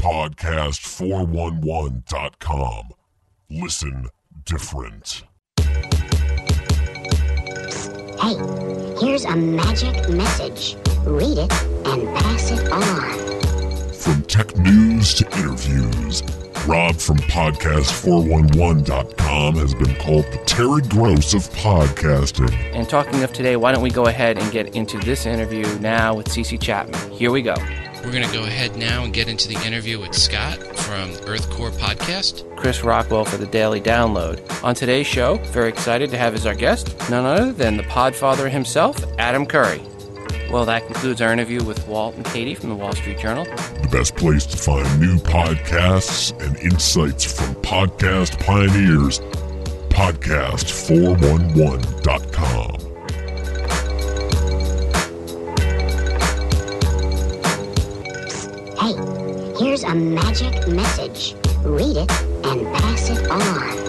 podcast411.com. Listen different. Hey, here's a magic message. Read it and pass it on. From tech news to interviews, Rob from podcast411.com has been called the Terry Gross of podcasting. And talking of today, why don't we go ahead and get into this interview now with Cece Chapman. Here we go. We're going to go ahead now and get into the interview with Scott from Earth Core Podcast. Chris Rockwell for the Daily Download. On today's show, very excited to have as our guest none other than the Podfather himself, Adam Curry. Well, that concludes our interview with Walt and Katie from the Wall Street Journal. The best place to find new podcasts and insights from podcast pioneers, podcast411.com. Hey, here's a magic message. Read it and pass it on.